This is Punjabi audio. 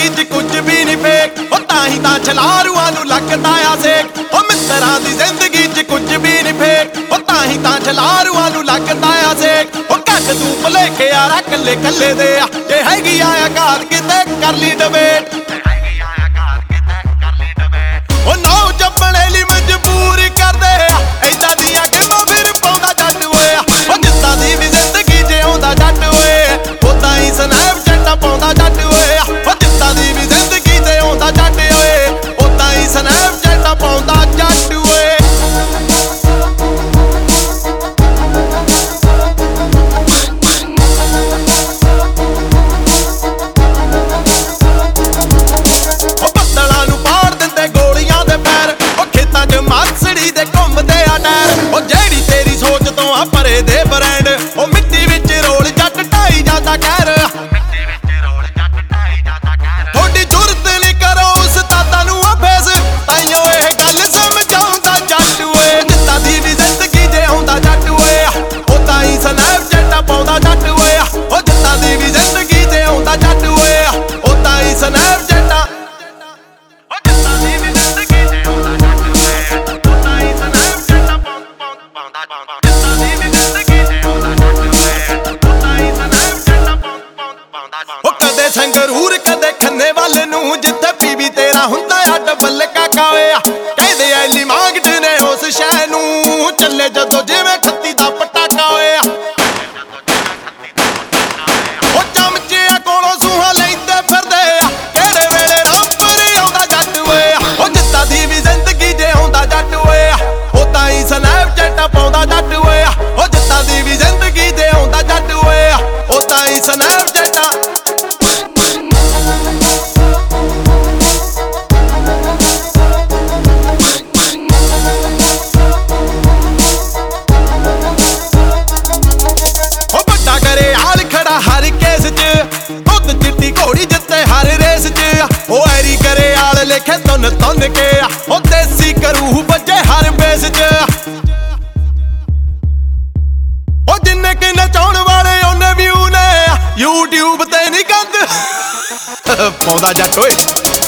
ਜ਼ਿੰਦਗੀ 'ਚ ਕੁਝ ਵੀ ਨਹੀਂ ਫੇਕ ਉਹ ਤਾਂ ਹੀ ਤਾਂ ਛਲਾਰੂਆਂ ਨੂੰ ਲੱਗਦਾ ਆ ਸੇਕ ਉਹ ਮਿੱਤਰਾਂ ਦੀ ਜ਼ਿੰਦਗੀ 'ਚ ਕੁਝ ਵੀ ਨਹੀਂ ਫੇਕ ਉਹ ਤਾਂ ਹੀ ਤਾਂ ਛਲਾਰੂਆਂ ਨੂੰ ਲੱਗਦਾ ਆ ਸੇਕ ਉਹ ਕੱਢ ਤੂੰ ਭੁਲੇਖੇ ਯਾਰਾ ਕੱਲੇ ਕੱਲੇ ਦੇ ਆ ਜੇ ਹੈਗੀ ਆ ਘਾਤ ਕਿਤੇ ਕਰ ਲਈ ਡਿਬੇਟ ਉਹ ਨੌ ਜੰਮਣੇ ਲਈ ਮਜਬੂਰ ਕਰਦੇ ਆ ਏਦਾਂ ਦੀਆਂ ਗੇਮਾਂ ਫਿਰ ਪਾਉਂਦਾ ਜੱਟ ਓਏ ਉਹ ਜਿੱਦਾਂ ਦੀ ਵੀ ਜ਼ਿੰਦਗੀ ਜਿਉਂਦਾ ਜੱਟ ਓਏ ਉਦਾਂ ਹੀ ਸਨੈਪਚੈਟਾਂ ਪਾਉਂਦਾ ਜੱਟ ਓਏ ਉਹ ਜਿੱਦਾਂ ਦੀ ਵੀ ਜ਼ਿੰਦਗੀ ਜਿਉਂਦਾ ਜੱਟ ਓਏ ਉਦਾਂ ਹੀ ਸਨੈਪਚੈਟਾਂ ਪਾਉਂਦਾ ਜੱਟ ਓਏ ਉਹ ਬੱਦਲਾਂ ਨੂੰ ਪਾੜ ਦਿੰਦੇ ਗੋਲੀਆਂ ਦੇ ਪੈਰ ਉਹ ਖੇਤਾਂ 'ਚ ਮਾਸੜੀ ਦੇ ਘੁੰਮਦੇ ਆ ਟਾਇਰ ਉਹ ਜਿਹੜੀ ਤੇਰੀ ਸੋਚ ਤੋਂ ਆ ਪਰੇ ਦੇ ਬ੍ਰੈਂਡ ਉਹ ਮਿੱਟੀ ਵਿੱਚ ਰੋਲ ਜੱਟ ਢਾਈ ਜਾਂਦਾ ਕਹਿਰ ਥੋੜੀ ਜੁਰਤ ਨਹੀਂ ਕਰੋ ਉਸਤਾਦਾਂ ਨੂੰ ਆ ਫੇਸ ਤਾਈਓ ਇਹ ਗੱਲ ਸਮਝਾਉਂਦਾ ਜੱਟ ਓਏ ਜਿੱਦਾਂ ਦੀ ਵੀ ਜ਼ਿੰਦਗੀ ਜਿਉਂਦਾ ਜੱਟ ਓਏ ਉਦਾਂ ਹੀ ਸਨੈਪਚੈਟਾਂ ਪਾਉਂਦਾ ਜੱਟ ਓਏ ਉਹ ਜਿੱਦਾਂ ਦੀ ਵੀ ਜ਼ਿੰਦਗੀ ਜਿਉਂਦਾ ਜੱਟ ਓਏ ਉਦਾਂ ਹੀ ਸਨੈਪਚੈਟਾਂ ਉਹ ਕਦੇ ਸੰਗਰੂਰ ਕਦੇ ਖੰਨੇ ਵੱਲ ਨੂੰ ਜਿੱਥੇ ਪੀਵੀ ਤੇਰਾ ਹੁੰਦਾ ਆ ਡਬਲ ਕਾਕਾ ਓਏ ਕਹਿੰਦੇ ਐਲੀ ਮਾਂਗਟ ਨੇ ਉਸ ਸ਼ਹਿਰ ਨੂੰ ਚੱਲੇ ਜਦੋਂ ਜਿਵੇਂ 38 ਦਾ ਪਟਾਕਾ ਓਏ ਉਹ ਚਮਚਿਆਂ ਕੋਲੋਂ ਸੂਹਾ ਲੈਂਦੇ ਫਿਰਦੇ ਆ ਕਿਹੜੇ ਵੇਲੇ ਰਾਮਪੁਰ ਆਉਂਦਾ ਜੱਟ ਓਏ ਉਹ ਜਿੱਦਾਂ ਦੀ ਵੀ ਜ਼ਿੰਦਗੀ ਜਿਉਂਦਾ ਜੱਟ ਓਏ ਉਦਾਂ ਹੀ ਸਨੈਪਚੈਟਾਂ ਪਾਉਂਦਾ ਜੱਟ ਓਏ ਉਹ ਜਿੱਦਾਂ ਦੀ ਵੀ ਜ਼ਿੰਦਗੀ ਜਿਉਂਦਾ ਜੱਟ ਓਏ ਉਦਾਂ ਹੀ ਸਨੈਪਚੈਟਾਂ ਹਰ ਕੇਸ 'ਚ ਦੁੱਧ ਚਿੱਟੀ ਘੋੜੀ ਜਿੱਤੇ ਹਰ ਰੇਸ 'ਚ ਉਹ ਐਰੀ ਕਰੇ ਆਲ ਲੇਖੇ ਤੁੰਨ ਤੁੰਨ ਕੇ ਉਹ ਦੇਸੀ ਕਰੂ ਵੱਜੇ ਹਰ ਬੇਸ 'ਚ ਉਹ ਜਿੰਨੇ ਕਿ ਨਚਾਉਣ ਵਾਲੇ ਉਹਨੇ ਵਿਊ ਨੇ YouTube ਤੇ ਨਹੀਂ ਗੰਦ ਪਾਉਂਦਾ ਜੱਟ ਓਏ